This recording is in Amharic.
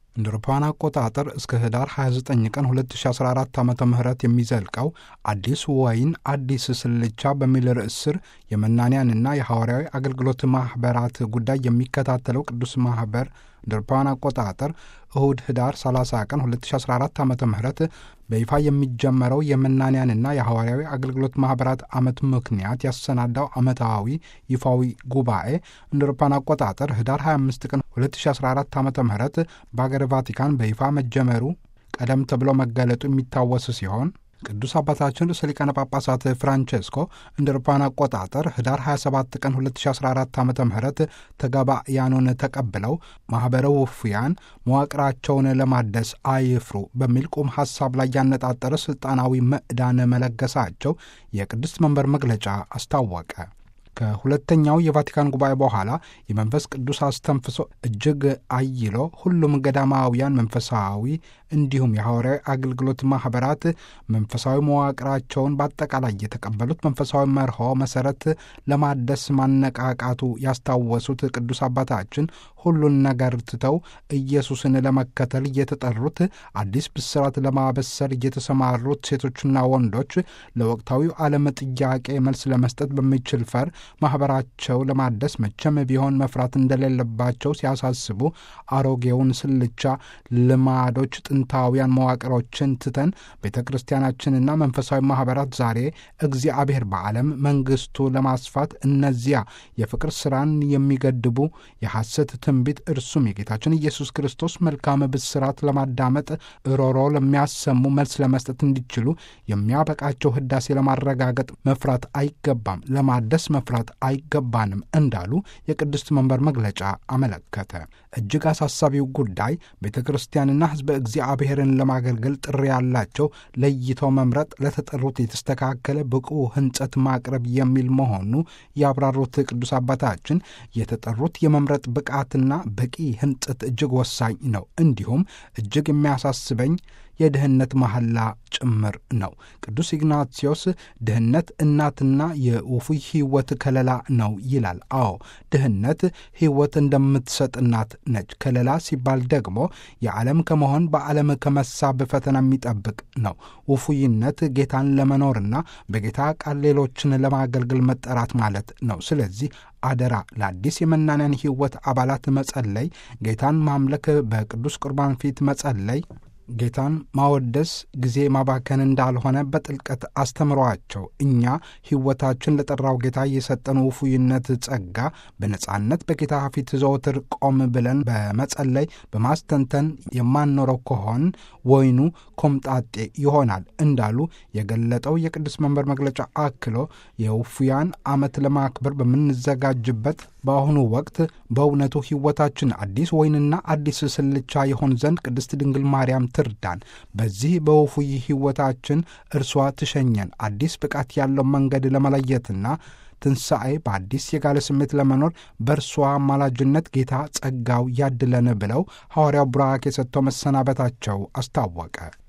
እንደ አውሮፓውያን አቆጣጠር እስከ ህዳር 29 ቀን 2014 ዓመተ ምህረት የሚዘልቀው አዲስ ወይን አዲስ ስልቻ በሚል ርዕስ ስር የመናንያንና የሐዋርያዊ አገልግሎት ማኅበራት ጉዳይ የሚከታተለው ቅዱስ ማኅበር እንደ አውሮፓውያን አቆጣጠር እሁድ ህዳር 30 ቀን 2014 ዓመተ ምህረት በይፋ የሚጀመረው የመናንያንና የሐዋርያዊ አገልግሎት ማኅበራት ዓመት ምክንያት ያሰናዳው ዓመታዊ ይፋዊ ጉባኤ እንደ አውሮፓውያን አቆጣጠር ህዳር 25 ቀን 2014 ዓመተ ምህረት በአገረ ቫቲካን በይፋ መጀመሩ ቀደም ተብሎ መገለጡ የሚታወስ ሲሆን ቅዱስ አባታችን ርዕሰ ሊቃነ ጳጳሳት ፍራንቼስኮ እንደ አውሮፓውያን አቆጣጠር ህዳር 27 ቀን 2014 ዓ ም ተጋባያኑን ተቀብለው ማኅበረ ውፉያን መዋቅራቸውን ለማደስ አይፍሩ በሚል ቁም ሐሳብ ላይ ያነጣጠረ ሥልጣናዊ ምዕዳን መለገሳቸው የቅድስት መንበር መግለጫ አስታወቀ። ከሁለተኛው የቫቲካን ጉባኤ በኋላ የመንፈስ ቅዱስ አስተንፍሶ እጅግ አይሎ ሁሉም ገዳማውያን መንፈሳዊ እንዲሁም የሐዋርያዊ አገልግሎት ማኅበራት መንፈሳዊ መዋቅራቸውን በአጠቃላይ የተቀበሉት መንፈሳዊ መርሆ መሠረት ለማደስ ማነቃቃቱ ያስታወሱት ቅዱስ አባታችን ሁሉን ነገር ትተው ኢየሱስን ለመከተል እየተጠሩት አዲስ ብስራት ለማበሰር እየተሰማሩት ሴቶችና ወንዶች ለወቅታዊው ዓለም ጥያቄ መልስ ለመስጠት በሚችል ፈር ማኅበራቸው ለማደስ መቼም ቢሆን መፍራት እንደሌለባቸው ሲያሳስቡ አሮጌውን ስልቻ ልማዶች ጥንታውያን መዋቅሮችን ትተን ቤተ ክርስቲያናችንና መንፈሳዊ ማኅበራት ዛሬ እግዚአብሔር በዓለም መንግሥቱ ለማስፋት እነዚያ የፍቅር ሥራን የሚገድቡ የሐሰት ትንቢት እርሱም የጌታችን ኢየሱስ ክርስቶስ መልካም ብስራት ለማዳመጥ ሮሮ ለሚያሰሙ መልስ ለመስጠት እንዲችሉ የሚያበቃቸው ሕዳሴ ለማረጋገጥ መፍራት አይገባም፣ ለማደስ መፍራት አይገባንም እንዳሉ የቅድስት መንበር መግለጫ አመለከተ። እጅግ አሳሳቢው ጉዳይ ቤተ ክርስቲያንና ሕዝበ እግዚአብሔርን ለማገልገል ጥሪ ያላቸው ለይተው መምረጥ፣ ለተጠሩት የተስተካከለ ብቁ ሕንጸት ማቅረብ የሚል መሆኑ ያብራሩት ቅዱስ አባታችን የተጠሩት የመምረጥ ብቃትና በቂ ሕንጸት እጅግ ወሳኝ ነው። እንዲሁም እጅግ የሚያሳስበኝ የድህነት መሐላ ጭምር ነው። ቅዱስ ኢግናቲዮስ ድህነት እናትና የውፉይ ሕይወት ከለላ ነው ይላል። አዎ ድህነት ሕይወት እንደምትሰጥ እናት ነች። ከለላ ሲባል ደግሞ የዓለም ከመሆን በዓለም ከመሳብ ፈተና የሚጠብቅ ነው። ውፉይነት ጌታን ለመኖርና በጌታ ቃል ሌሎችን ለማገልገል መጠራት ማለት ነው። ስለዚህ አደራ ለአዲስ የመናንያን ሕይወት አባላት መጸለይ፣ ጌታን ማምለክ፣ በቅዱስ ቁርባን ፊት መጸለይ፣ ጌታን ማወደስ ጊዜ ማባከን እንዳልሆነ በጥልቀት አስተምሯቸው እኛ ሕይወታችን ለጠራው ጌታ የሰጠን ውፉይነት ጸጋ በነጻነት በጌታ ፊት ዘወትር ቆም ብለን በመጸለይ በማስተንተን የማንኖረው ከሆን ወይኑ ኮምጣጤ ይሆናል እንዳሉ የገለጠው የቅዱስ መንበር መግለጫ አክሎ የውፉያን ዓመት ለማክበር በምንዘጋጅበት በአሁኑ ወቅት በእውነቱ ሕይወታችን አዲስ ወይንና አዲስ ስልቻ ይሆን ዘንድ ቅድስት ድንግል ማርያም ትርዳን። በዚህ በውፉይ ሕይወታችን እርሷ ትሸኘን። አዲስ ብቃት ያለው መንገድ ለመለየትና ትንሣኤ በአዲስ የጋለ ስሜት ለመኖር በእርሷ አማላጅነት ጌታ ጸጋው ያድለን ብለው ሐዋርያው ቡራኬ ሰጥተው መሰናበታቸው አስታወቀ።